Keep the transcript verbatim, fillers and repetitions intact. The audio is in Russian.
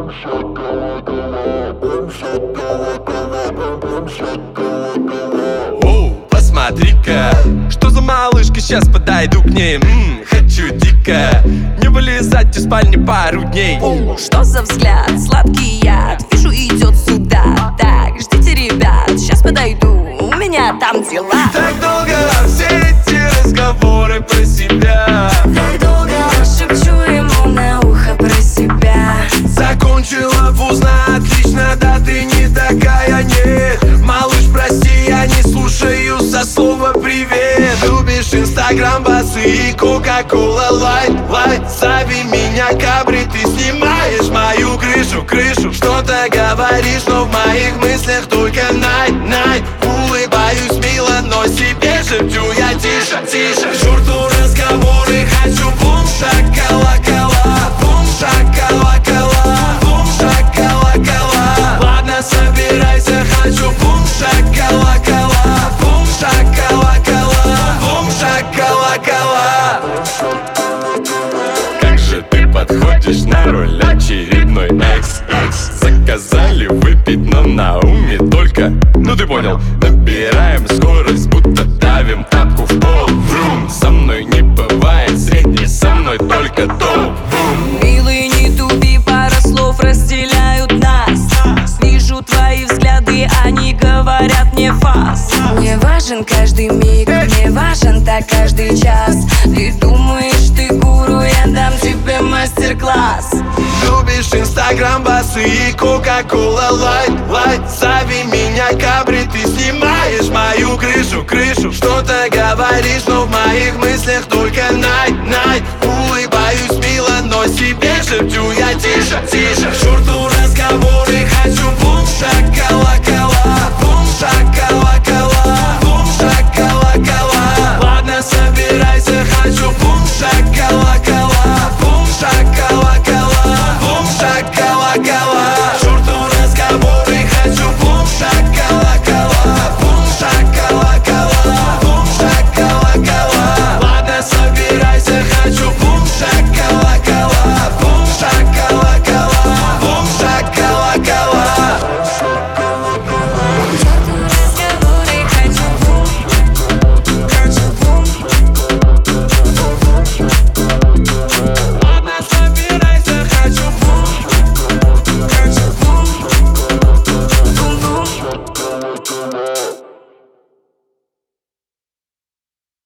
Оу, посмотри-ка, что за малышка, сейчас подойду к ней. М-м, хочу дико не вылезать из спальни пару дней. Оу, что за взгляд, сладкий яд, вижу, идет сюда. Так, ждите, ребят, сейчас подойду, у меня там дела. Так долго все эти разговоры про себя, Так долго шепчу ему на ухо про себя. закончила вуз на отлично, да ты не такая, нет. Малыш, прости, я не слушаю со слова привет. Любишь инстаграм, басы и кока-кола лайт, лайт. Зови меня кабри, ты снимаешь мою крышу, крышу. Что-то говоришь, но в моих мыслях только найт, найт. Улыбаюсь мило, но себе шепчу я тише, тише. К черту разговоры, хочу бум, шакала-кала, бум, шакала-кала, бум, шакала-кала. Ладно, собирайся, хочу бум, шакала-кала, бум, шакала-кала, бум, шакала-кала. Как же ты подходишь на роль очередной экс-экс. Заказали выпить, но на уме только, ну ты понял. Набираем скорость, будто давим тапку в пол. Врум, со мной не бывает средней, со мной только топ. Милый, не тупи, пара слов разделяют нас. Вижу твои взгляды, они говорят мне фас. Мне важен каждый миг, мне важен так каждый час. Ты думаешь, ты гуру, я дам тебе мастер-класс. Любишь инстаграм, басы и кока-кола лайт, лайт. Зови меня кабри, ты снимаешь мою крышу, крышу. Что-то говоришь, но в моих мыслях только найт, найт. Улыбаюсь мило, но себе шепчу я тише, тише.